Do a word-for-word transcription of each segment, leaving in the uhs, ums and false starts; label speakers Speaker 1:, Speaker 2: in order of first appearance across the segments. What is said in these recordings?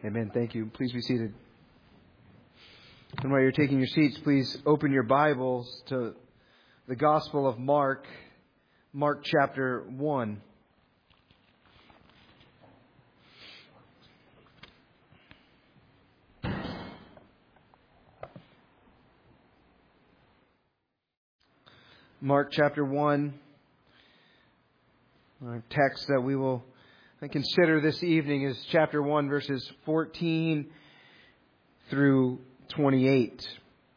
Speaker 1: Amen. Thank you. Please be seated. And while you're taking your seats, please open your Bibles to the Gospel of Mark, Mark chapter one. Mark chapter one. Our text that we will consider this evening is chapter one, verses fourteen through twenty-eight.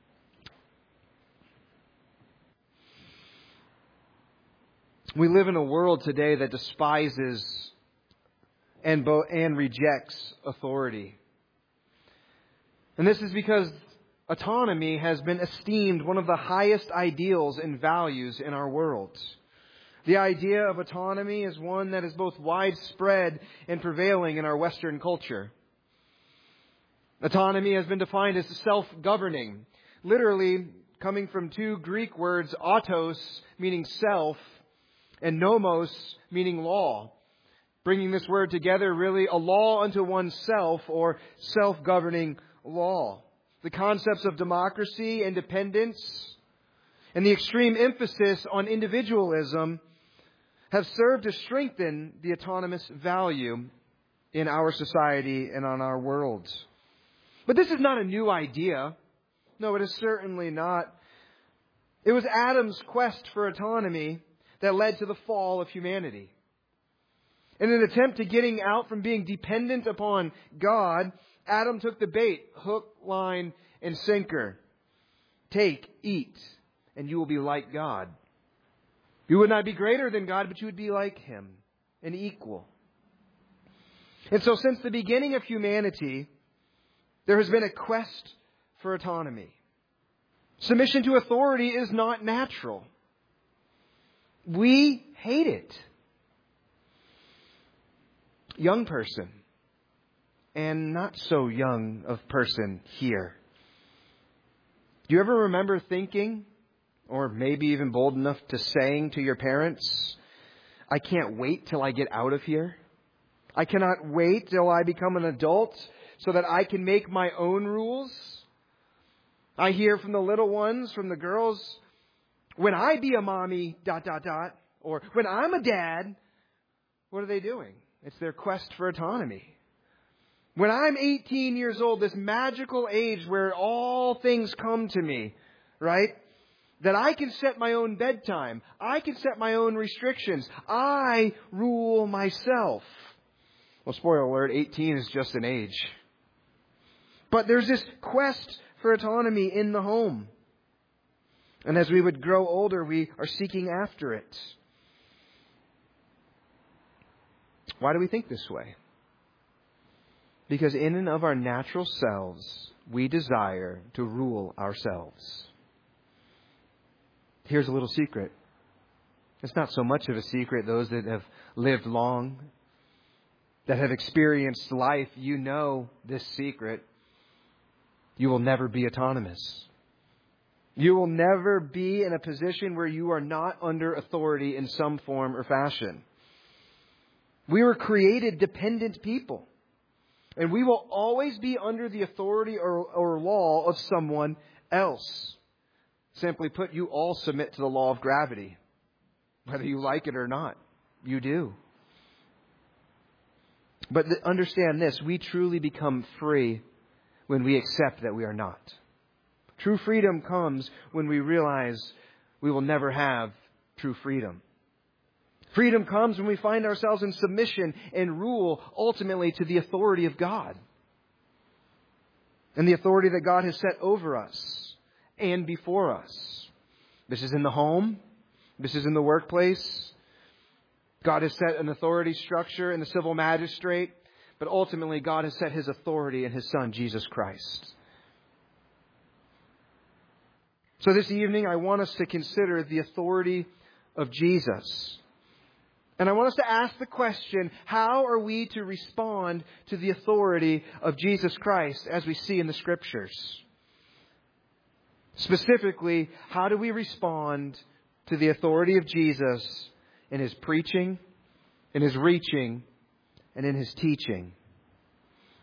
Speaker 1: We live in a world today that despises and bo- and rejects authority. And this is because autonomy has been esteemed one of the highest ideals and values in our world. The idea of autonomy is one that is both widespread and prevailing in our Western culture. Autonomy has been defined as self-governing, literally coming from two Greek words, autos, meaning self, and nomos, meaning law. Bringing this word together, really a law unto oneself, or self-governing law. The concepts of democracy, independence, and the extreme emphasis on individualism have served to strengthen the autonomous value in our society and on our world. But this is not a new idea. No, it is certainly not. It was Adam's quest for autonomy that led to the fall of humanity. In an attempt to getting out from being dependent upon God, Adam took the bait, hook, line, and sinker. Take, eat, and you will be like God. You would not be greater than God, but you would be like Him, an equal. And so since the beginning of humanity, there has been a quest for autonomy. Submission to authority is not natural. We hate it. Young person, and not so young of person here. Do you ever remember thinking, or maybe even bold enough to saying to your parents, I can't wait till I get out of here. I cannot wait till I become an adult so that I can make my own rules. I hear from the little ones, from the girls, when I be a mommy, dot, dot, dot, or when I'm a dad, what are they doing? It's their quest for autonomy. When I'm eighteen years old, this magical age where all things come to me, right? That I can set my own bedtime. I can set my own restrictions. I rule myself. Well, spoiler alert, eighteen is just an age. But there's this quest for autonomy in the home. And as we would grow older, we are seeking after it. Why do we think this way? Because in and of our natural selves, we desire to rule ourselves. Here's a little secret. It's not so much of a secret. Those that have lived long, that have experienced life, you know this secret. You will never be autonomous. You will never be in a position where you are not under authority in some form or fashion. We were created dependent people. And we will always be under the authority or, or law of someone else. Simply put, you all submit to the law of gravity. Whether you like it or not, you do. But understand this, we truly become free when we accept that we are not. True freedom comes when we realize we will never have true freedom. Freedom comes when we find ourselves in submission and rule ultimately to the authority of God. And the authority that God has set over us and before us. This is in the home. This is in the workplace. God has set an authority structure in the civil magistrate. But ultimately, God has set His authority in His Son, Jesus Christ. So this evening, I want us to consider the authority of Jesus. And I want us to ask the question, how are we to respond to the authority of Jesus Christ as we see in the Scriptures? Specifically, how do we respond to the authority of Jesus in His preaching, in His reaching, and in His teaching?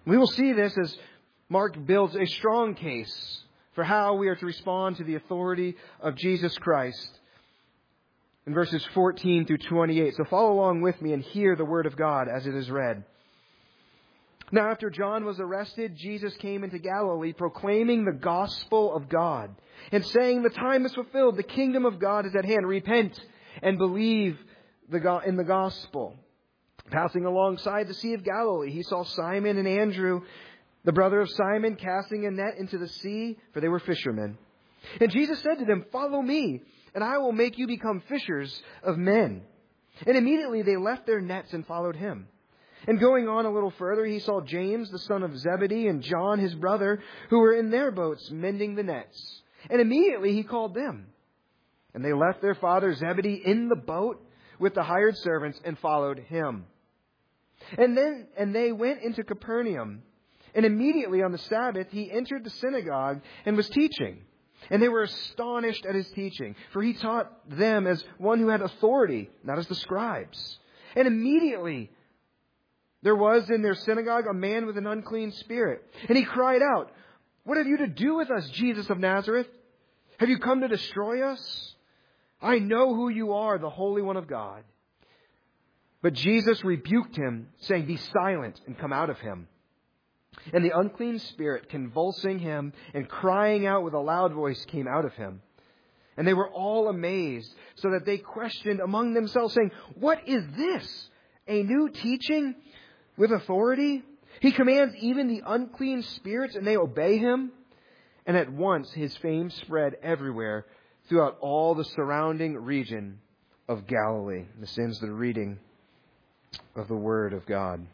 Speaker 1: We will see this as Mark builds a strong case for how we are to respond to the authority of Jesus Christ in verses fourteen through twenty-eight. So follow along with me and hear the word of God as it is read. Now, after John was arrested, Jesus came into Galilee proclaiming the gospel of God and saying, "The time is fulfilled. The kingdom of God is at hand. Repent and believe the go- in the gospel." Passing alongside the Sea of Galilee, he saw Simon and Andrew, the brother of Simon, casting a net into the sea, for they were fishermen. And Jesus said to them, "Follow me, and I will make you become fishers of men." And immediately they left their nets and followed him. And going on a little further, he saw James, the son of Zebedee, and John, his brother, who were in their boats mending the nets. And immediately he called them. And they left their father Zebedee in the boat with the hired servants and followed him. And then and they went into Capernaum. And immediately on the Sabbath he entered the synagogue and was teaching. And they were astonished at his teaching, for he taught them as one who had authority, not as the scribes. And immediately there was in their synagogue a man with an unclean spirit. And he cried out, "What have you to do with us, Jesus of Nazareth? Have you come to destroy us? I know who you are, the Holy One of God." But Jesus rebuked him, saying, "Be silent and come out of him." And the unclean spirit, convulsing him and crying out with a loud voice, came out of him. And they were all amazed, so that they questioned among themselves, saying, "What is this? A new teaching with authority? He commands even the unclean spirits, and they obey him." And at once his fame spread everywhere throughout all the surrounding region of Galilee. This ends the reading of the Word of God.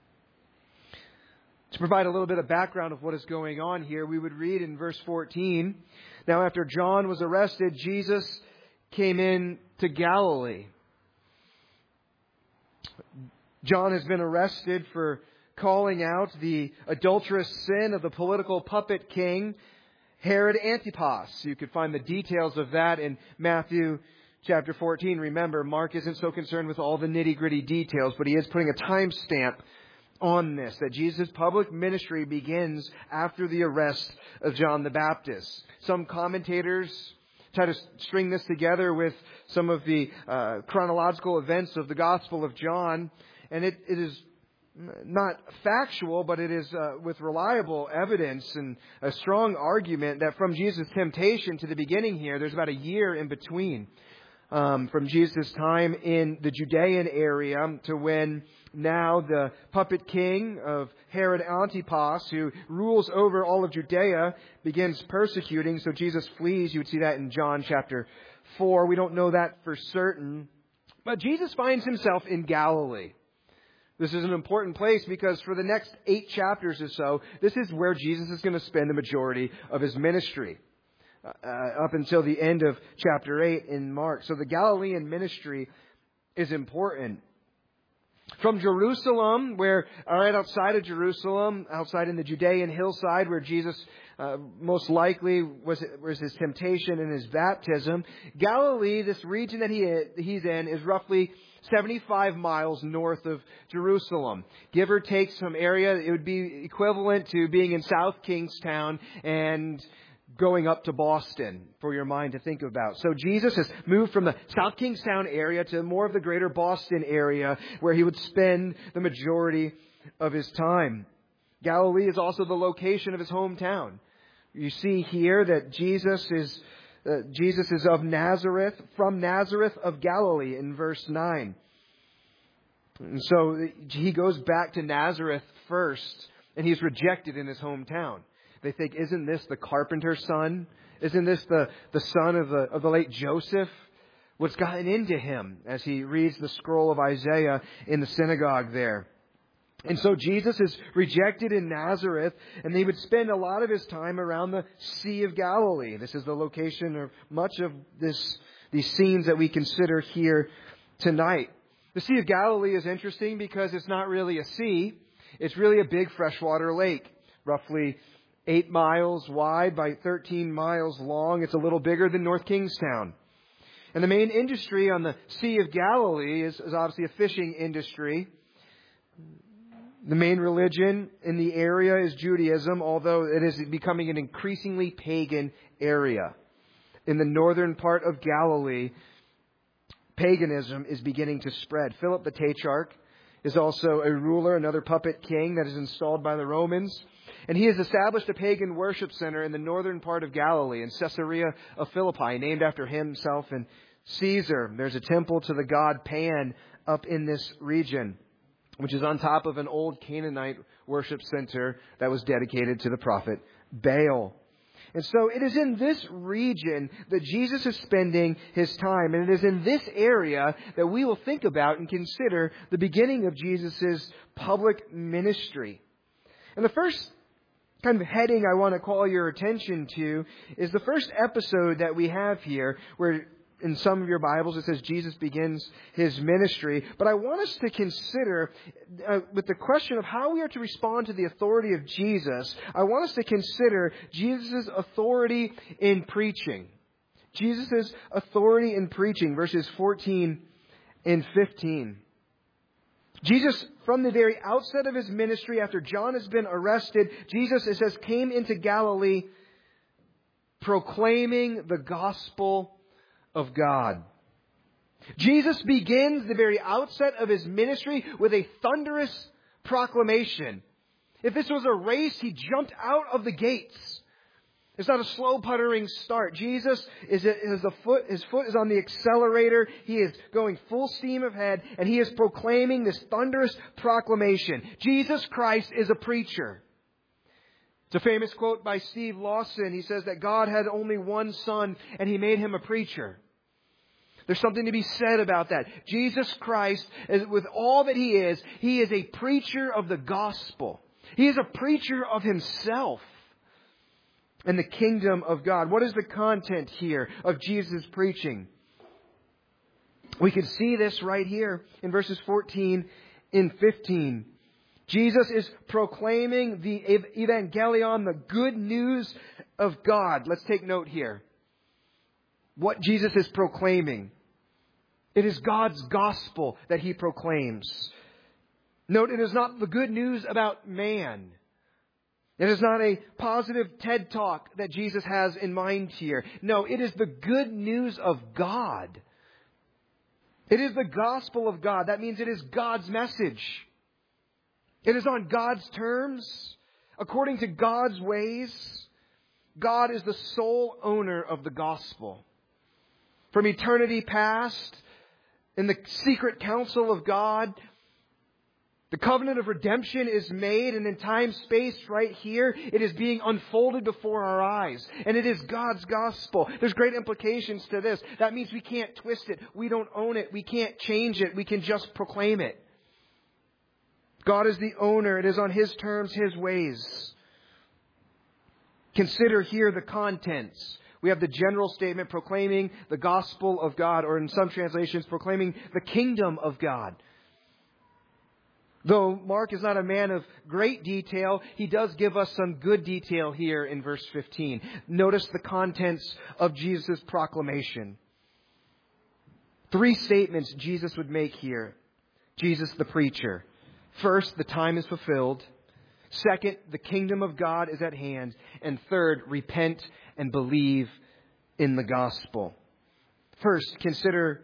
Speaker 1: To provide a little bit of background of what is going on here, we would read in verse fourteen, "Now after John was arrested, Jesus came in to Galilee." John has been arrested for calling out the adulterous sin of the political puppet king, Herod Antipas. You could find the details of that in Matthew chapter fourteen. Remember, Mark isn't so concerned with all the nitty-gritty details, but he is putting a timestamp on this, that Jesus' public ministry begins after the arrest of John the Baptist. Some commentators try to string this together with some of the uh, chronological events of the Gospel of John, and it, it is not factual, but it is uh, with reliable evidence and a strong argument that from Jesus' temptation to the beginning here, there's about a year in between. Um, from Jesus' time in the Judean area to when now the puppet king of Herod Antipas, who rules over all of Judea, begins persecuting. So Jesus flees. You would see that in John chapter four. We don't know that for certain. But Jesus finds himself in Galilee. This is an important place because for the next eight chapters or so, this is where Jesus is going to spend the majority of his ministry. Uh, up until the end of chapter eight in Mark. So the Galilean ministry is important. From Jerusalem, where right outside of Jerusalem, outside in the Judean hillside, where Jesus uh, most likely was was his temptation and his baptism, Galilee, this region that he he's in, is roughly seventy-five miles north of Jerusalem. Give or take some area, it would be equivalent to being in South Kingstown and going up to Boston, for your mind to think about. So Jesus has moved from the South Kingstown area to more of the greater Boston area, where he would spend the majority of his time. Galilee is also the location of his hometown. You see here that Jesus is uh, Jesus is of Nazareth, from Nazareth of Galilee in verse nine. And so he goes back to Nazareth first, and he's rejected in his hometown. They think, isn't this the carpenter's son? Isn't this the, the son of the of the late Joseph? What's gotten into him as he reads the scroll of Isaiah in the synagogue there? And so Jesus is rejected in Nazareth, and he would spend a lot of his time around the Sea of Galilee. This is the location of much of this these scenes that we consider here tonight. The Sea of Galilee is interesting because it's not really a sea. It's really a big freshwater lake, roughly eight miles wide by thirteen miles long. It's a little bigger than North Kingstown. And the main industry on the Sea of Galilee is, is obviously a fishing industry. The main religion in the area is Judaism, although it is becoming an increasingly pagan area. In the northern part of Galilee, paganism is beginning to spread. Philip the Tetrarch is also a ruler, another puppet king that is installed by the Romans. And he has established a pagan worship center in the northern part of Galilee, in Caesarea of Philippi, named after himself and Caesar. There's a temple to the god Pan up in this region, which is on top of an old Canaanite worship center that was dedicated to the prophet Baal. And so it is in this region that Jesus is spending His time. And it is in this area that we will think about and consider the beginning of Jesus' public ministry. And the first kind of heading I want to call your attention to is the first episode that we have here, where in some of your Bibles it says Jesus begins His ministry. But I want us to consider, uh, with the question of how we are to respond to the authority of Jesus, I want us to consider Jesus' authority in preaching. Jesus' authority in preaching, verses fourteen and fifteen. Jesus, from the very outset of His ministry, after John has been arrested, Jesus, it says, came into Galilee proclaiming the gospel of God. Jesus begins the very outset of His ministry with a thunderous proclamation. If this was a race, He jumped out of the gates. It's not a slow puttering start. Jesus is, is a foot, His foot is on the accelerator. He is going full steam ahead, and He is proclaiming this thunderous proclamation. Jesus Christ is a preacher. It's a famous quote by Steve Lawson. He says that God had only one son and He made Him a preacher. There's something to be said about that. Jesus Christ, with all that He is, He is a preacher of the gospel. He is a preacher of Himself and the kingdom of God. What is the content here of Jesus' preaching? We can see this right here in verses fourteen and fifteen. Jesus is proclaiming the evangelion, the good news of God. Let's take note here. What Jesus is proclaiming. It is God's gospel that He proclaims. Note, it is not the good news about man. It is not a positive TED Talk that Jesus has in mind here. No, it is the good news of God. It is the gospel of God. That means it is God's message. It is on God's terms, according to God's ways. God is the sole owner of the gospel. From eternity past, in the secret counsel of God, the covenant of redemption is made, and in time, space, right here, it is being unfolded before our eyes. And it is God's gospel. There's great implications to this. That means we can't twist it. We don't own it. We can't change it. We can just proclaim it. God is the owner. It is on His terms, His ways. Consider here the contents. We have the general statement proclaiming the gospel of God, or in some translations, proclaiming the kingdom of God. Though Mark is not a man of great detail, he does give us some good detail here in verse fifteen. Notice the contents of Jesus' proclamation. Three statements Jesus would make here. Jesus the preacher. First, the time is fulfilled. Second, the kingdom of God is at hand. And third, repent and believe in the gospel. First, consider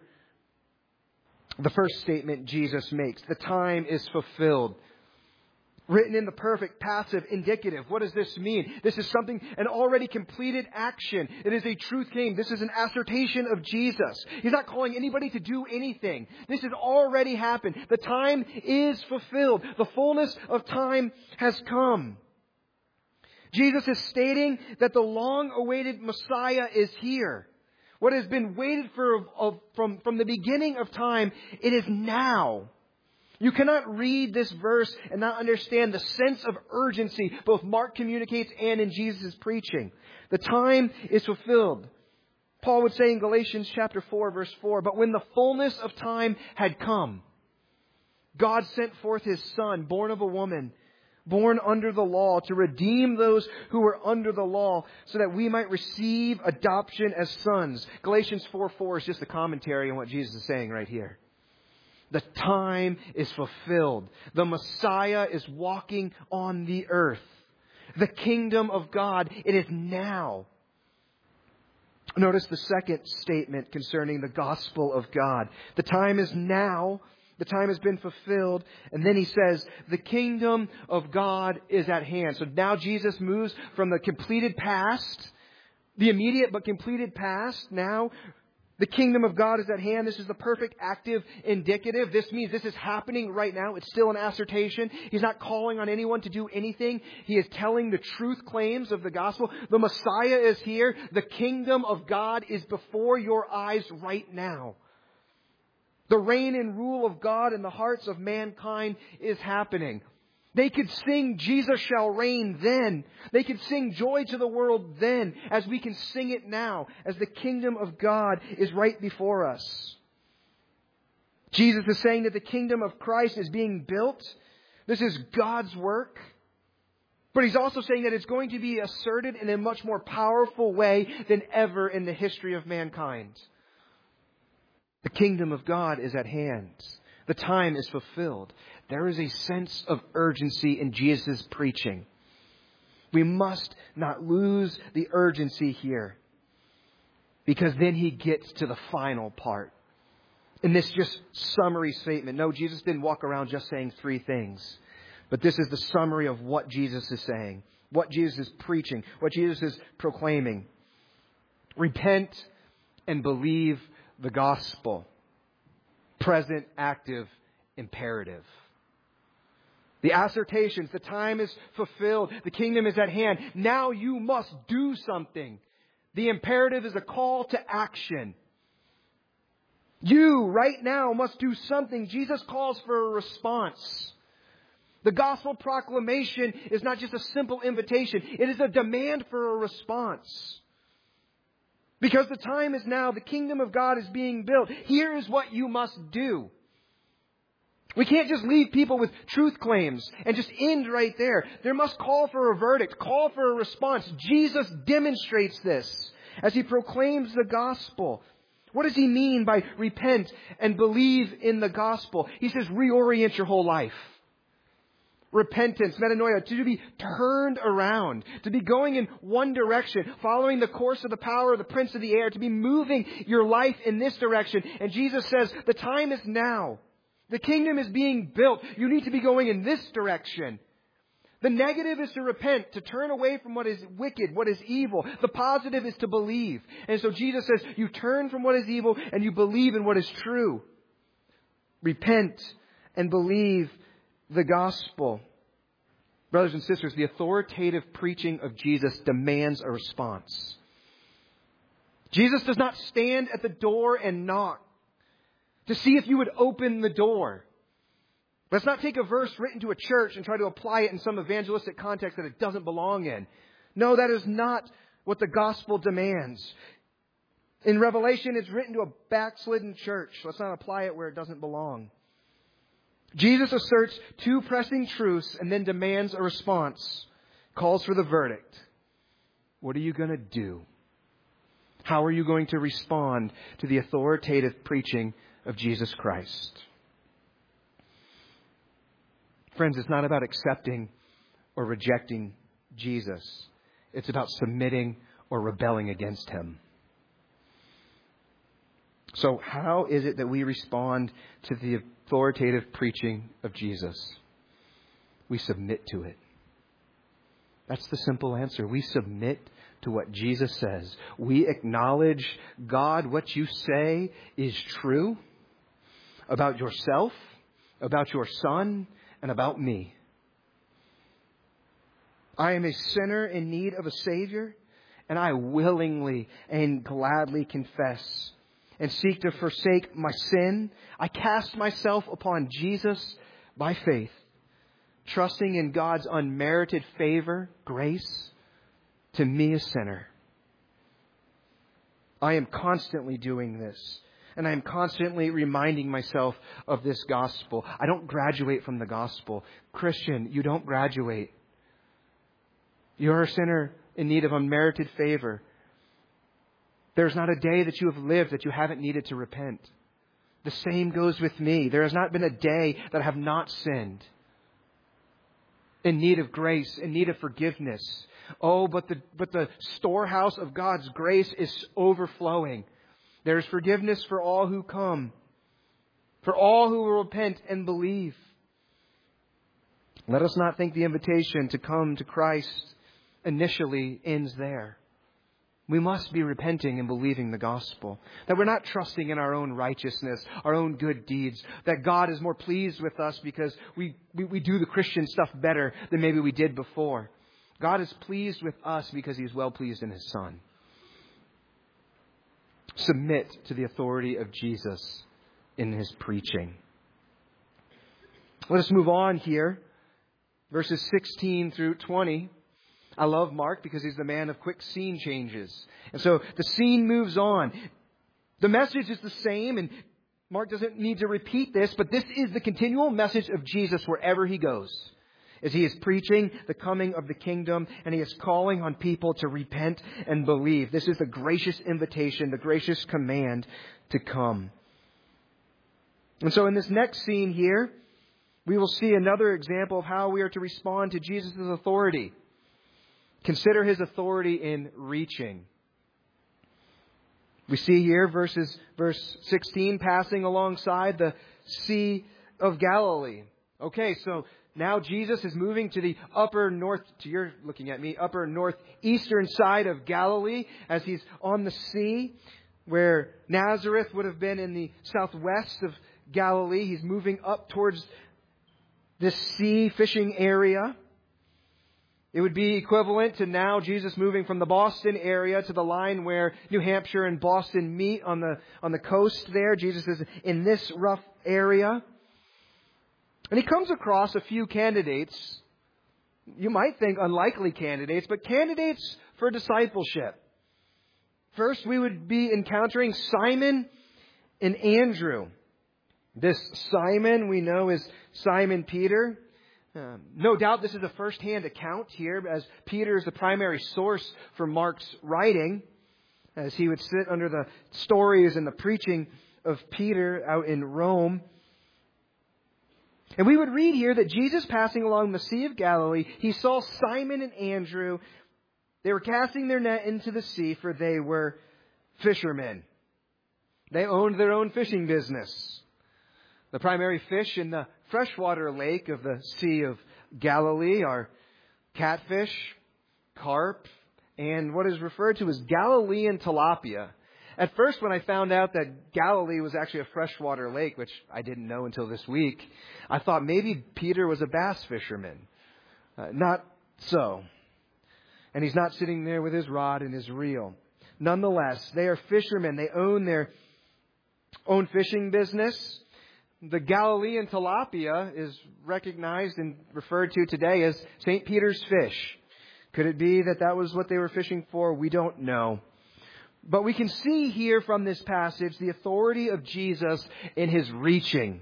Speaker 1: the first statement Jesus makes. The time is fulfilled. Written in the perfect passive indicative. What does this mean? This is something, an already completed action. It is a truth claim. This is an assertion of Jesus. He's not calling anybody to do anything. This has already happened. The time is fulfilled. The fullness of time has come. Jesus is stating that the long-awaited Messiah is here. What has been waited for of, of, from, from the beginning of time, it is now. You cannot read this verse and not understand the sense of urgency both Mark communicates and in Jesus' preaching. The time is fulfilled. Paul would say in Galatians chapter four, verse four, but when the fullness of time had come, God sent forth His Son, born of a woman, born under the law, to redeem those who were under the law, so that we might receive adoption as sons. Galatians four four is just a commentary on what Jesus is saying right here. The time is fulfilled. The Messiah is walking on the earth. The kingdom of God, it is now. Notice the second statement concerning the gospel of God. The time is now. The time has been fulfilled. And then he says, the kingdom of God is at hand. So now Jesus moves from the completed past, the immediate but completed past. Now the kingdom of God is at hand. This is the perfect active indicative. This means this is happening right now. It's still an assertion. He's not calling on anyone to do anything. He is telling the truth claims of the gospel. The Messiah is here. The kingdom of God is before your eyes right now. The reign and rule of God in the hearts of mankind is happening. They could sing Jesus shall reign then. They could sing joy to the world then, as we can sing it now, as the kingdom of God is right before us. Jesus is saying that the kingdom of Christ is being built. This is God's work. But He's also saying that it's going to be asserted in a much more powerful way than ever in the history of mankind. The kingdom of God is at hand. The time is fulfilled. There is a sense of urgency in Jesus' preaching. We must not lose the urgency here, because then He gets to the final part. In this just summary statement. No, Jesus didn't walk around just saying three things. But this is the summary of what Jesus is saying, what Jesus is preaching, what Jesus is proclaiming. Repent and believe the gospel. Present, active, imperative. The assertions, the time is fulfilled, the kingdom is at hand. Now you must do something. The imperative is a call to action. You, right now, must do something. Jesus calls for a response. The gospel proclamation is not just a simple invitation. It is a demand for a response. Because the time is now, the kingdom of God is being built. Here is what you must do. We can't just leave people with truth claims and just end right there. There must call for a verdict, call for a response. Jesus demonstrates this as He proclaims the gospel. What does He mean by repent and believe in the gospel? He says reorient your whole life. Repentance, metanoia, to be turned around, to be going in one direction, following the course of the power of the prince of the air, to be moving your life in this direction. And Jesus says, the time is now. The kingdom is being built. You need to be going in this direction. The negative is to repent, to turn away from what is wicked, what is evil. The positive is to believe. And so Jesus says, you turn from what is evil and you believe in what is true. Repent and believe the gospel. Brothers and sisters, the authoritative preaching of Jesus demands a response. Jesus does not stand at the door and knock to see if you would open the door. Let's not take a verse written to a church and try to apply it in some evangelistic context that it doesn't belong in. No, that is not what the gospel demands. In Revelation, it's written to a backslidden church. Let's not apply it where it doesn't belong. Jesus asserts two pressing truths and then demands a response. Calls for the verdict. What are you going to do? How are you going to respond to the authoritative preaching of Jesus Christ? Friends, it's not about accepting or rejecting Jesus. It's about submitting or rebelling against Him. So how is it that we respond to the authoritative preaching of Jesus? We submit to it. That's the simple answer. We submit to what Jesus says. We acknowledge, God, what you say is true about yourself, about your Son, and about me. I am a sinner in need of a Savior, and I willingly and gladly confess and seek to forsake my sin. I cast myself upon Jesus by faith, trusting in God's unmerited favor, grace, to me a sinner. I am constantly doing this, and I am constantly reminding myself of this gospel. I don't graduate from the gospel. Christian, you don't graduate. You're a sinner in need of unmerited favor. There's not a day that you have lived that you haven't needed to repent. The same goes with me. There has not been a day that I have not sinned. In need of grace, in need of forgiveness. Oh, but the but the storehouse of God's grace is overflowing. There is forgiveness for all who come. For all who will repent and believe. Let us not think the invitation to come to Christ initially ends there. We must be repenting and believing the gospel. That we're not trusting in our own righteousness, our own good deeds. That God is more pleased with us because we, we, we do the Christian stuff better than maybe we did before. God is pleased with us because He's well pleased in His Son. Submit to the authority of Jesus in His preaching. Let us move on here. Verses sixteen through twenty. I love Mark because he's the man of quick scene changes. And so the scene moves on. The message is the same, and Mark doesn't need to repeat this, but this is the continual message of Jesus wherever He goes. As He is preaching the coming of the kingdom, and He is calling on people to repent and believe. This is the gracious invitation, the gracious command to come. And so in this next scene here, we will see another example of how we are to respond to Jesus' authority. Consider His authority in reaching. We see here verses, verse sixteen, passing alongside the Sea of Galilee. Okay, so now Jesus is moving to the upper north, to you're looking at me, upper northeastern side of Galilee as He's on the sea, where Nazareth would have been in the southwest of Galilee. He's moving up towards this sea fishing area. It would be equivalent to now Jesus moving from the Boston area to the line where New Hampshire and Boston meet on the on the coast there. Jesus is in this rough area. And He comes across a few candidates. You might think unlikely candidates, but candidates for discipleship. First, we would be encountering Simon and Andrew. This Simon we know is Simon Peter. Um, no doubt this is a first-hand account here, as Peter is the primary source for Mark's writing, as he would sit under the stories and the preaching of Peter out in Rome. And we would read here that Jesus, passing along the Sea of Galilee, He saw Simon and Andrew. They were casting their net into the sea, for they were fishermen. They owned their own fishing business. The primary fish in the freshwater lake of the Sea of Galilee are catfish, carp, and what is referred to as Galilean tilapia. At first, when I found out that Galilee was actually a freshwater lake, which I didn't know until this week, I thought maybe Peter was a bass fisherman. Uh, not so. And he's not sitting there with his rod and his reel. Nonetheless, they are fishermen. They own their own fishing business. The Galilean tilapia is recognized and referred to today as Saint Peter's fish. Could it be that that was what they were fishing for? We don't know. But we can see here from this passage the authority of Jesus in His reaching.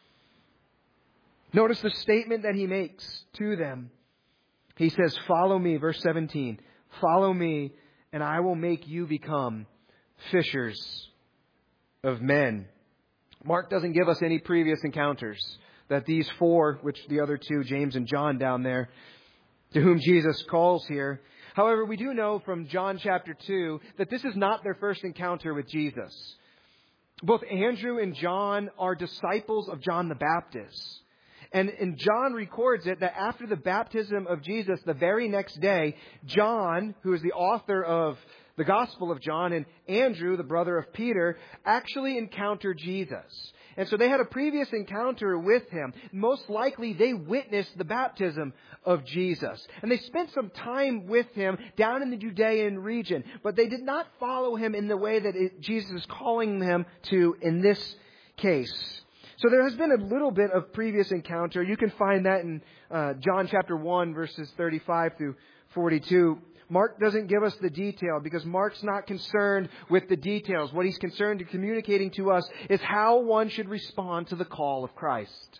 Speaker 1: Notice the statement that He makes to them. He says, "Follow me," verse seventeen. "Follow me, and I will make you become fishers of men." Mark doesn't give us any previous encounters that these four, which the other two, James and John down there, to whom Jesus calls here. However, we do know from John chapter two that this is not their first encounter with Jesus. Both Andrew and John are disciples of John the Baptist. And, and John records it that after the baptism of Jesus, the very next day, John, who is the author of the Gospel of John, and Andrew, the brother of Peter, actually encountered Jesus. And so they had a previous encounter with Him. Most likely they witnessed the baptism of Jesus. And they spent some time with Him down in the Judean region. But they did not follow Him in the way that it, Jesus is calling them to in this case. So there has been a little bit of previous encounter. You can find that in uh, John chapter one, verses thirty-five through forty-two. Mark doesn't give us the detail because Mark's not concerned with the details. What he's concerned in communicating to us is how one should respond to the call of Christ.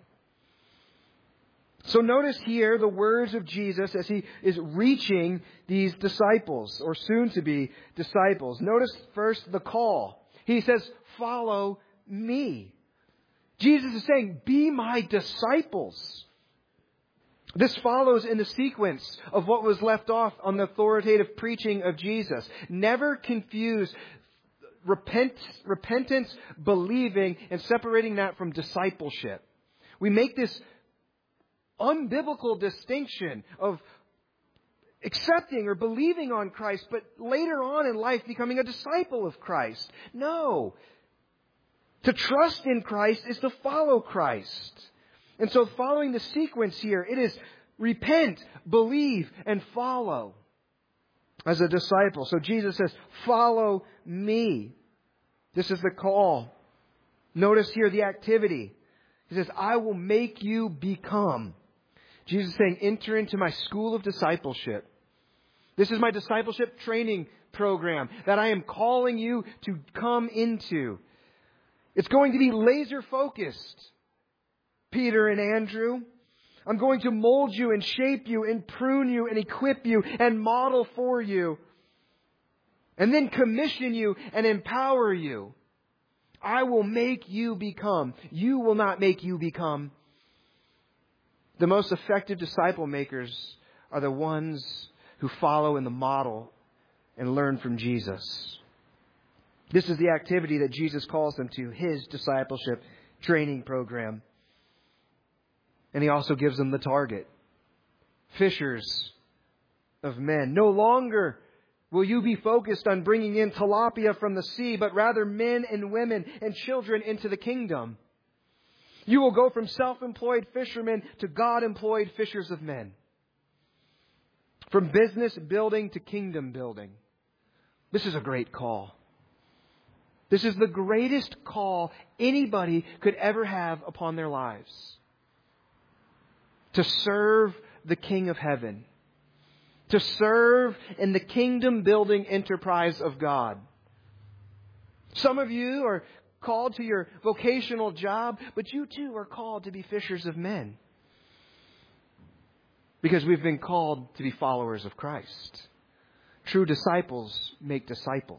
Speaker 1: So notice here the words of Jesus as He is reaching these disciples, or soon to be disciples. Notice first the call. He says, "Follow me. Jesus is saying, be my disciples. This follows in the sequence of what was left off on the authoritative preaching of Jesus. Never confuse repent, repentance, believing, and separating that from discipleship. We make this unbiblical distinction of accepting or believing on Christ, but later on in life becoming a disciple of Christ. No. To trust in Christ is to follow Christ. And so following the sequence here, it is repent, believe, and follow as a disciple. So Jesus says, follow me. This is the call. Notice here the activity. He says, I will make you become. Jesus is saying, enter into my school of discipleship. This is my discipleship training program that I am calling you to come into. It's going to be laser focused. Peter and Andrew, I'm going to mold you and shape you and prune you and equip you and model for you. And then commission you and empower you. I will make you become. You will not make you become. The most effective disciple makers are the ones who follow in the model and learn from Jesus. This is the activity that Jesus calls them to, His discipleship training program. And He also gives them the target. Fishers of men. No longer will you be focused on bringing in tilapia from the sea, but rather men and women and children into the kingdom. You will go from self-employed fishermen to God-employed fishers of men. From business building to kingdom building. This is a great call. This is the greatest call anybody could ever have upon their lives. To serve the King of Heaven. To serve in the kingdom building enterprise of God. Some of you are called to your vocational job, but you too are called to be fishers of men. Because we've been called to be followers of Christ. True disciples make disciples.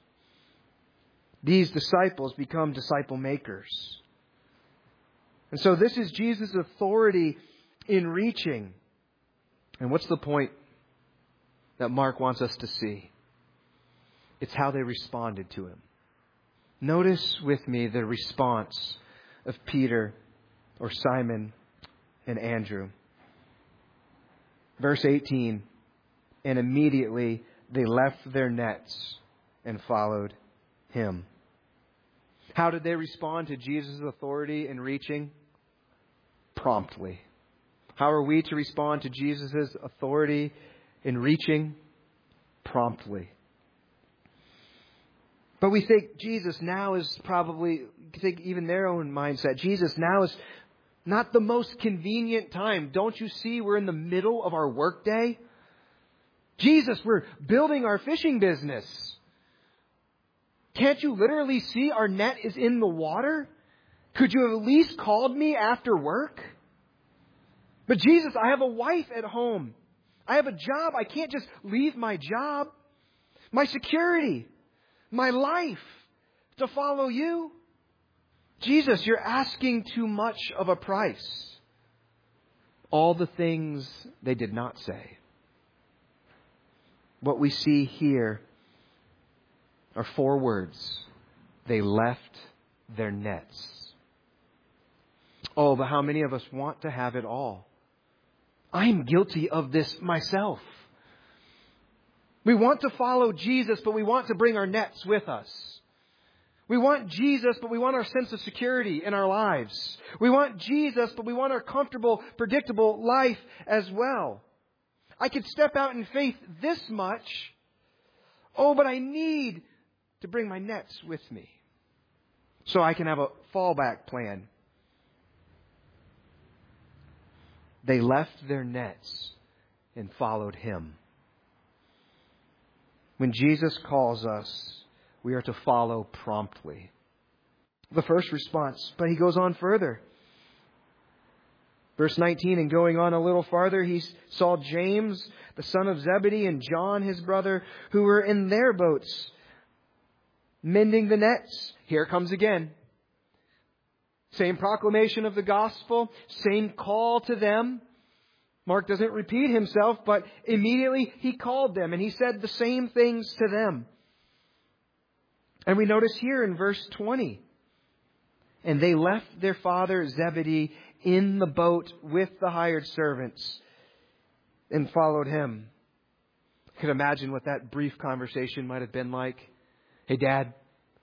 Speaker 1: These disciples become disciple makers. And so this is Jesus' authority in reaching. And what's the point that Mark wants us to see? It's how they responded to Him. Notice with me the response of Peter or Simon and Andrew. Verse eighteen, and immediately they left their nets and followed Him. How did they respond to Jesus' authority in reaching? Promptly. How are we to respond to Jesus' authority in reaching? Promptly. But we think Jesus now is probably, I think even their own mindset, Jesus now is not the most convenient time. Don't you see we're in the middle of our workday? Jesus, we're building our fishing business. Can't you literally see our net is in the water? Could you have at least called me after work? But Jesus, I have a wife at home. I have a job. I can't just leave my job, my security, my life to follow you. Jesus, you're asking too much of a price. All the things they did not say. What we see here are four words. They left their nets. Oh, but how many of us want to have it all? I am guilty of this myself. We want to follow Jesus, but we want to bring our nets with us. We want Jesus, but we want our sense of security in our lives. We want Jesus, but we want our comfortable, predictable life as well. I could step out in faith this much. Oh, but I need to bring my nets with me so I can have a fallback plan. They left their nets and followed Him. When Jesus calls us, we are to follow promptly. The first response, but He goes on further. Verse nineteen, and going on a little farther, He saw James, the son of Zebedee, and John, his brother, who were in their boats, mending the nets. Here it comes again. Same proclamation of the gospel, same call to them. Mark doesn't repeat himself, but immediately he called them and he said the same things to them. And we notice here in verse twenty, and they left their father Zebedee in the boat with the hired servants and followed him. I could imagine what that brief conversation might have been like. Hey, Dad,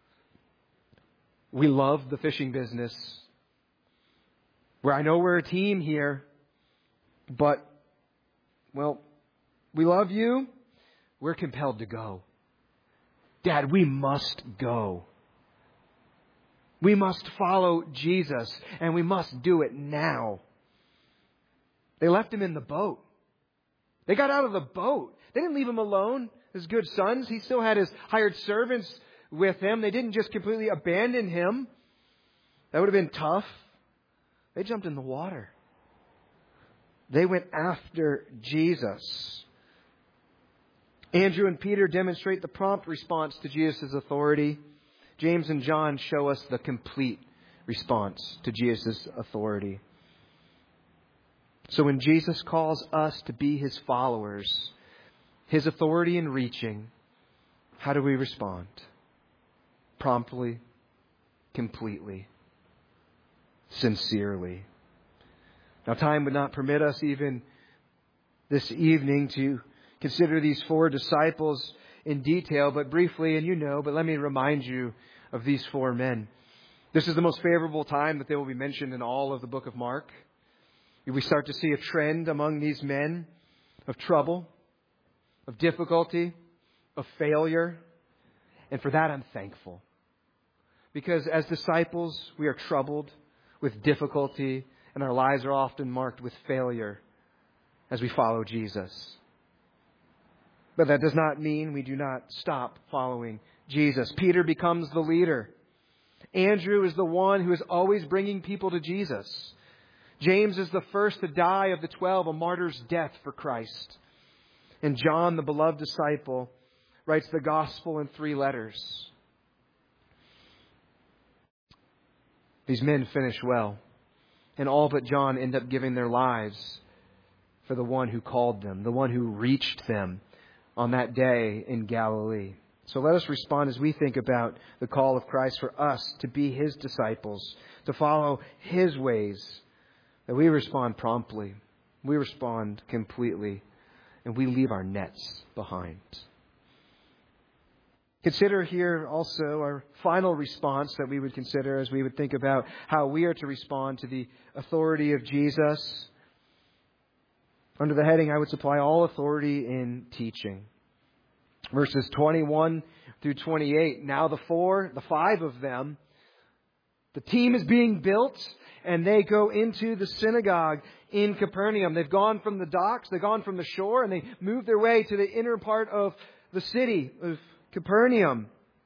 Speaker 1: we love the fishing business. Where I know we're a team here, but, well, we love you. We're compelled to go. Dad, we must go. We must follow Jesus, and we must do it now. They left him in the boat. They got out of the boat. They didn't leave him alone as good sons. He still had his hired servants with him. They didn't just completely abandon him. That would have been tough. They jumped in the water. They went after Jesus. Andrew and Peter demonstrate the prompt response to Jesus' authority. James and John show us the complete response to Jesus' authority. So when Jesus calls us to be his followers, his authority in reaching, how do we respond? Promptly, completely, sincerely. Now, time would not permit us even this evening to consider these four disciples in detail, but briefly, and you know, but let me remind you of these four men. This is the most favorable time that they will be mentioned in all of the book of Mark. We start to see a trend among these men of trouble, of difficulty, of failure. And for that, I'm thankful. Because as disciples, we are troubled with difficulty, and our lives are often marked with failure as we follow Jesus. But that does not mean we do not stop following Jesus. Peter becomes the leader. Andrew is the one who is always bringing people to Jesus. James is the first to die of the twelve, a martyr's death for Christ. And John, the beloved disciple, writes the gospel in three letters. These men finish well. And all but John end up giving their lives for the one who called them, the one who reached them on that day in Galilee. So let us respond as we think about the call of Christ for us to be his disciples, to follow his ways, that we respond promptly, we respond completely, and we leave our nets behind. Consider here also our final response that we would consider as we would think about how we are to respond to the authority of Jesus. Under the heading, I would supply all authority in teaching. Verses twenty-one through twenty-eight. Now the four, the five of them, the team is being built and they go into the synagogue in Capernaum. They've gone from the docks, they've gone from the shore, and they move their way to the inner part of the city of Capernaum.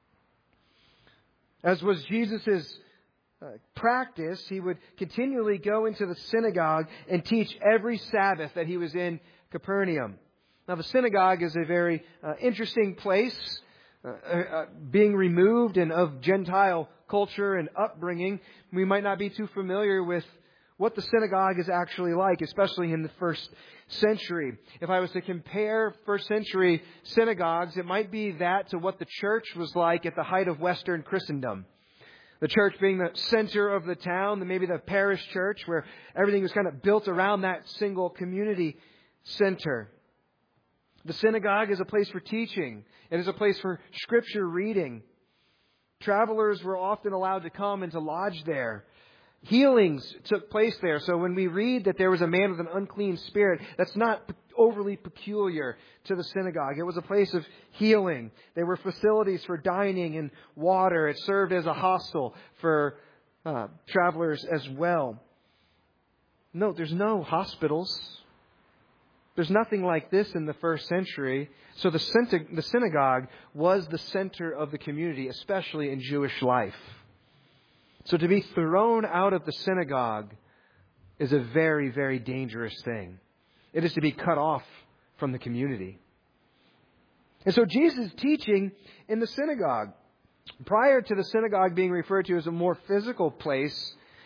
Speaker 1: As was Jesus' uh, practice, he would continually go into the synagogue and teach every Sabbath that he was in Capernaum. Now, the synagogue is a very uh, interesting place, uh, uh, being removed and of Gentile culture and upbringing. We might not be too familiar with what the synagogue is actually like, especially in the first century. If I was to compare first century synagogues, it might be that to what the church was like at the height of Western Christendom. The church being the center of the town, maybe the parish church, where everything was kind of built around that single community center. The synagogue is a place for teaching. It is a place for scripture reading. Travelers were often allowed to come and to lodge there. Healings took place there. So when we read that there was a man with an unclean spirit, that's not overly peculiar to the synagogue. It was a place of healing. There were facilities for dining and water. It served as a hostel for uh, travelers as well. Note, there's no hospitals. There's nothing like this in the first century. So the synagogue was the center of the community, especially in Jewish life. So to be thrown out of the synagogue is a very, very dangerous thing. It is to be cut off from the community. And so Jesus is teaching in the synagogue. Prior to the synagogue being referred to as a more physical place,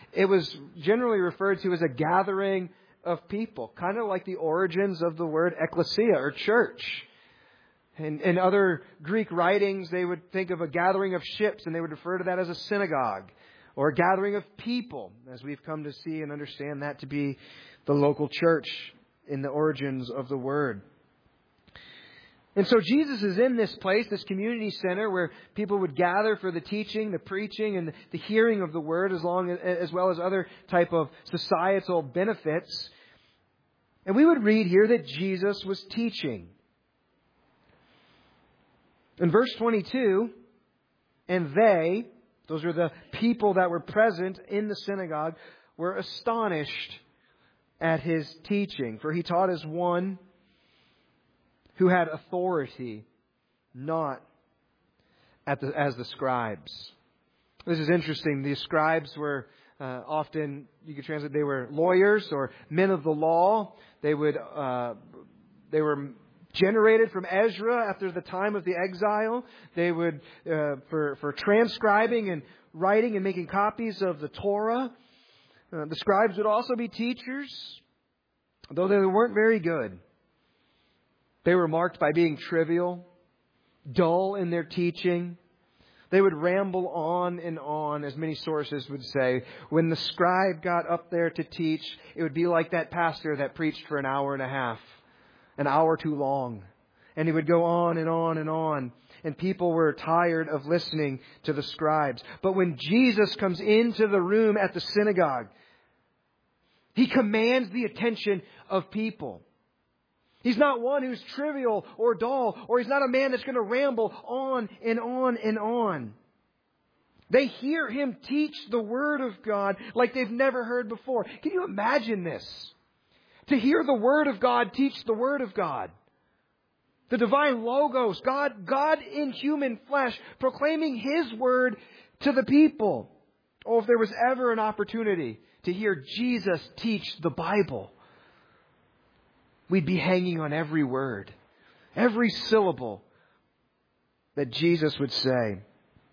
Speaker 1: it was generally referred to as a gathering of people, kind of like the origins of the word ecclesia or church. In, in other Greek writings, they would think of a gathering of ships, and they would refer to that as a synagogue, or a gathering of people, as we've come to see and understand that to be the local church in the origins of the word. And so Jesus is in this place, this community center, where people would gather for the teaching, the preaching, and the hearing of the word, as long as, as well as other type of societal benefits. And we would read here that Jesus was teaching. In verse twenty-two, and they, those are the people that were present in the synagogue, were astonished at His teaching. For He taught as one who had authority, not at the, as the scribes. This is interesting. The scribes were uh, often, you could translate, they were lawyers or men of the law. They would, uh, they were generated from Ezra after the time of the exile. They would, uh, for, for transcribing and writing and making copies of the Torah. Uh, the scribes would also be teachers, though they weren't very good. They were marked by being trivial, dull in their teaching. They would ramble on and on, as many sources would say. When the scribe got up there to teach, it would be like that pastor that preached for an hour and a half, an hour too long. And he would go on and on and on. And people were tired of listening to the scribes. But when Jesus comes into the room at the synagogue, He commands the attention of people. He's not one who's trivial or dull, or He's not a man that's going to ramble on and on and on. They hear Him teach the Word of God like they've never heard before. Can you imagine this? To hear the Word of God teach the Word of God. The divine Logos, God, God in human flesh, proclaiming His Word to the people. Oh, if there was ever an opportunity to hear Jesus teach the Bible, we'd be hanging on every word, every syllable that Jesus would say.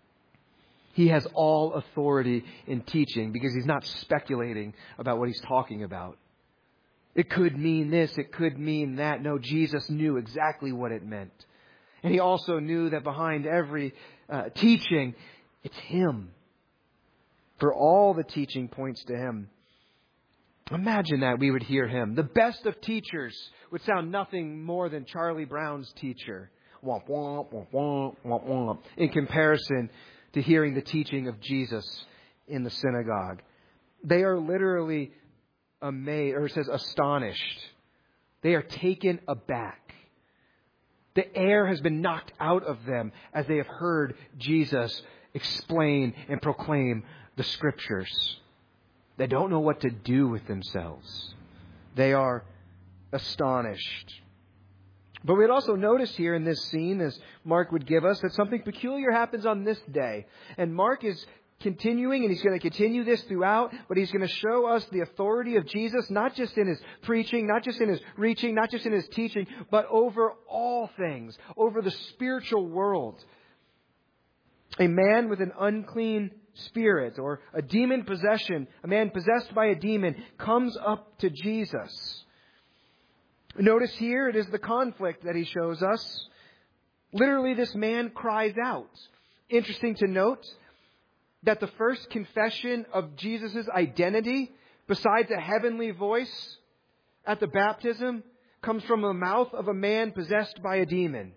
Speaker 1: He has all authority in teaching because He's not speculating about what He's talking about. It could mean this, it could mean that. No, Jesus knew exactly what it meant. And He also knew that behind every uh, teaching, it's Him. For all the teaching points to Him. Imagine that we would hear Him. The best of teachers would sound nothing more than Charlie Brown's teacher. Womp, womp, womp, womp, womp, womp, in comparison to hearing the teaching of Jesus in the synagogue. They are literally amazed, or it says astonished. They are taken aback. The air has been knocked out of them as they have heard Jesus explain and proclaim the Scriptures. They don't know what to do with themselves. They are astonished. But we'd also notice here in this scene, as Mark would give us, that something peculiar happens on this day. And Mark is continuing, and he's going to continue this throughout, but he's going to show us the authority of Jesus, not just in His preaching, not just in His reaching, not just in His teaching, but over all things, over the spiritual world. A man with an unclean spirit, or a demon possession, a man possessed by a demon, comes up to Jesus. Notice here, it is the conflict that He shows us. Literally, this man cries out. Interesting to note that the first confession of Jesus' identity, besides a heavenly voice at the baptism, comes from the mouth of a man possessed by a demon.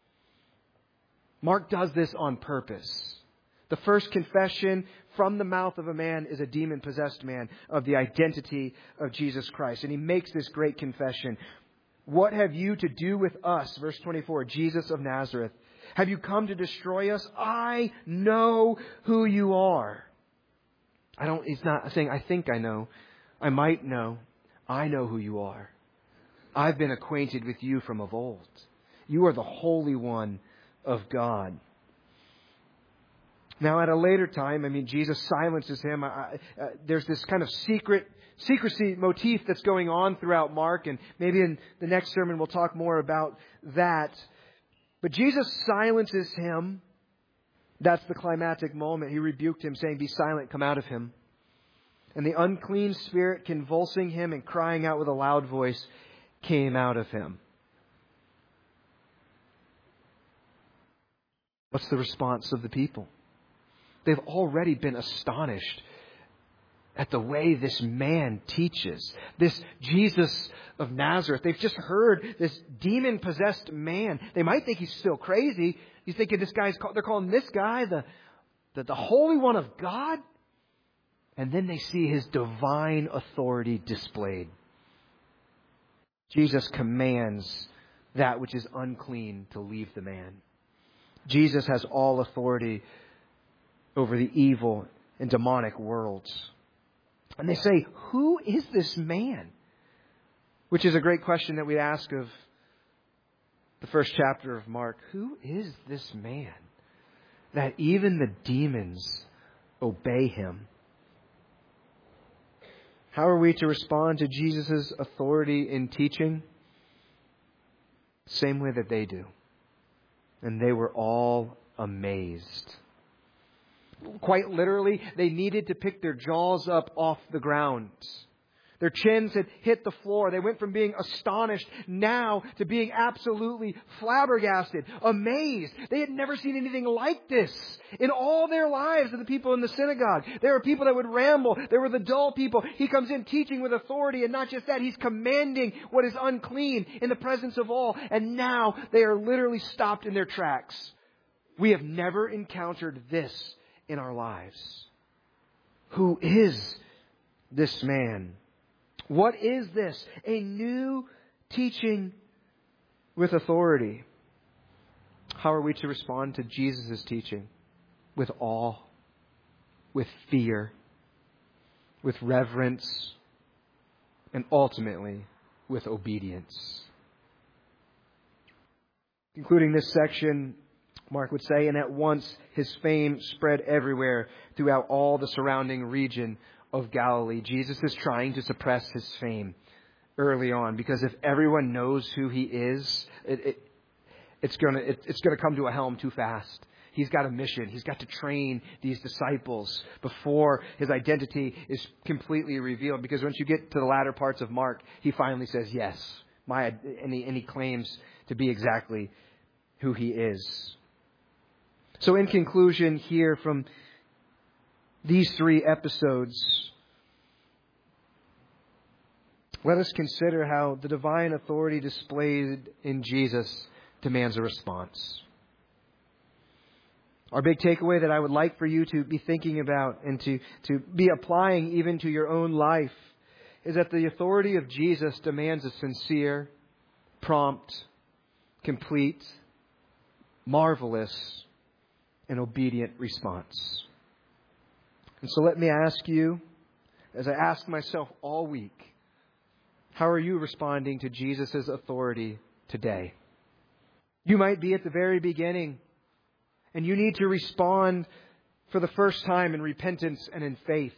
Speaker 1: Mark does this on purpose. The first confession from the mouth of a man is a demon-possessed man of the identity of Jesus Christ. And he makes this great confession. What have you to do with us? Verse twenty-four, Jesus of Nazareth. Have you come to destroy us? I know who you are. I don't, he's not saying, I think I know. I might know. I know who you are. I've been acquainted with you from of old. You are the Holy One of God. Now, at a later time, I mean, Jesus silences him. I, uh, there's this kind of secret, secrecy motif that's going on throughout Mark, and maybe in the next sermon we'll talk more about that. But Jesus silences him. That's the climactic moment. He rebuked him, saying, "Be silent, come out of him." And the unclean spirit, convulsing him and crying out with a loud voice, came out of him. What's the response of the people? They've already been astonished at the way this man teaches. This Jesus of Nazareth. They've just heard this demon-possessed man. They might think he's still crazy. He's thinking this guy's, they're calling this guy the, the, the Holy One of God. And then they see his divine authority displayed. Jesus commands that which is unclean to leave the man. Jesus has all authority over the evil and demonic worlds. And they say, who is this man? Which is a great question that we ask of the first chapter of Mark. Who is this man that even the demons obey him? How are we to respond to Jesus' authority in teaching? Same way that they do. And they were all amazed. Quite literally, they needed to pick their jaws up off the ground. Their chins had hit the floor. They went from being astonished now to being absolutely flabbergasted, amazed. They had never seen anything like this in all their lives of the people in the synagogue. There were people that would ramble. There were the dull people. He comes in teaching with authority, and not just that, he's commanding what is unclean in the presence of all. And now they are literally stopped in their tracks. We have never encountered this in our lives. Who is this man? What is this? A new teaching with authority. How are we to respond to Jesus' teaching? With awe, with fear, with reverence, and ultimately with obedience. Concluding this section, Mark would say, and at once his fame spread everywhere throughout all the surrounding region of Galilee. Jesus is trying to suppress his fame early on, because if everyone knows who he is, it, it, it's going to it, it's going to come to a helm too fast. He's got a mission. He's got to train these disciples before his identity is completely revealed. Because once you get to the latter parts of Mark, he finally says, yes, my and he, and he claims to be exactly who he is. So in conclusion here from these three episodes, let us consider how the divine authority displayed in Jesus demands a response. Our big takeaway that I would like for you to be thinking about and to, to be applying even to your own life is that the authority of Jesus demands a sincere, prompt, complete, marvelous, and obedient response. And so let me ask you, as I ask myself all week, how are you responding to Jesus' authority today? You might be at the very beginning, and you need to respond for the first time in repentance and in faith.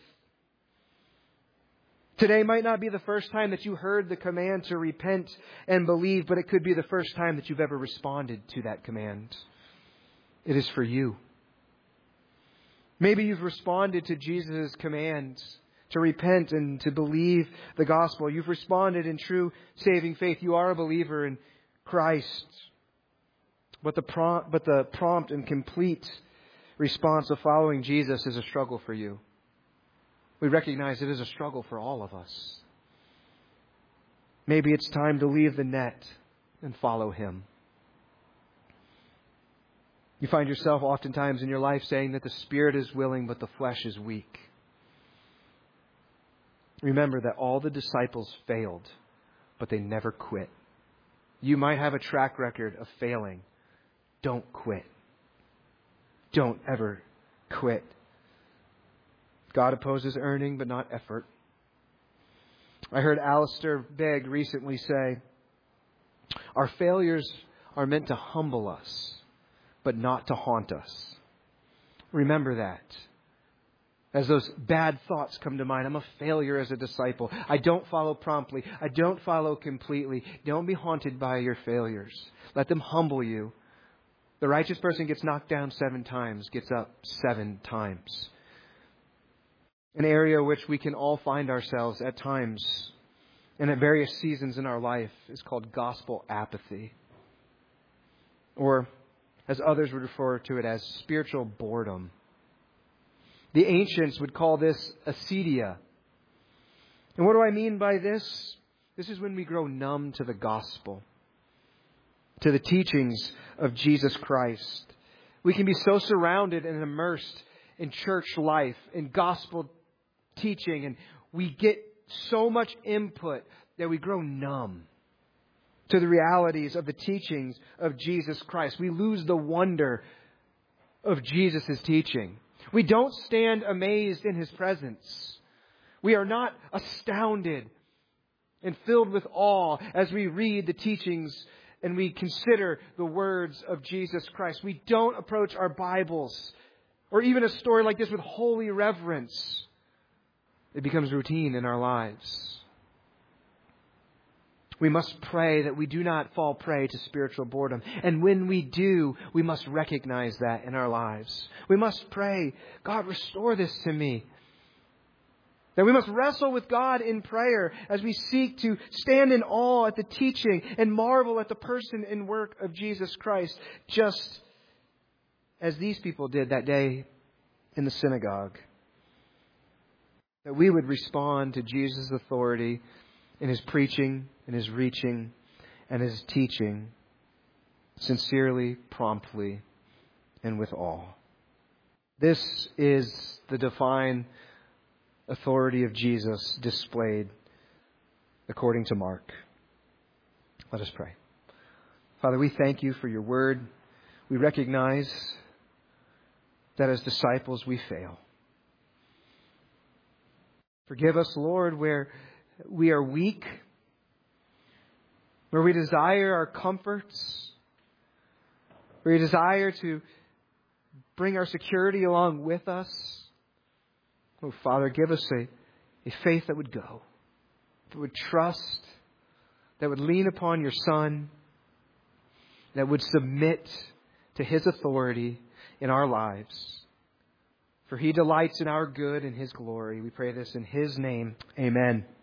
Speaker 1: Today might not be the first time that you heard the command to repent and believe, but it could be the first time that you've ever responded to that command. It is for you. Maybe you've responded to Jesus' commands to repent and to believe the gospel. You've responded in true saving faith. You are a believer in Christ. But the prompt, but the prompt and complete response of following Jesus is a struggle for you. We recognize it is a struggle for all of us. Maybe it's time to leave the net and follow Him. You find yourself oftentimes in your life saying that the spirit is willing, but the flesh is weak. Remember that all the disciples failed, but they never quit. You might have a track record of failing. Don't quit. Don't ever quit. God opposes earning, but not effort. I heard Alistair Begg recently say, our failures are meant to humble us, but not to haunt us. Remember that. As those bad thoughts come to mind, I'm a failure as a disciple. I don't follow promptly. I don't follow completely. Don't be haunted by your failures. Let them humble you. The righteous person gets knocked down seven times, gets up seven times. An area which we can all find ourselves at times and at various seasons in our life is called gospel apathy. Or, as others would refer to it as, spiritual boredom. The ancients would call this acedia. And what do I mean by this? This is when we grow numb to the gospel, to the teachings of Jesus Christ. We can be so surrounded and immersed in church life, in gospel teaching, and we get so much input that we grow numb to the realities of the teachings of Jesus Christ. We lose the wonder of Jesus' teaching. We don't stand amazed in His presence. We are not astounded and filled with awe as we read the teachings and we consider the words of Jesus Christ. We don't approach our Bibles or even a story like this with holy reverence. It becomes routine in our lives. We must pray that we do not fall prey to spiritual boredom. And when we do, we must recognize that in our lives. We must pray, God, restore this to me. That we must wrestle with God in prayer as we seek to stand in awe at the teaching and marvel at the person and work of Jesus Christ, just as these people did that day in the synagogue. That we would respond to Jesus' authority in His preaching, in His reaching, and His teaching sincerely, promptly, and with awe. This is the divine authority of Jesus displayed according to Mark. Let us pray. Father, we thank You for Your word. We recognize that as disciples we fail. Forgive us, Lord, where we are weak, where we desire our comforts, where we desire to bring our security along with us. Oh, Father, give us a, a faith that would go, that would trust, that would lean upon Your Son, that would submit to His authority in our lives. For He delights in our good and His glory. We pray this in His name. Amen.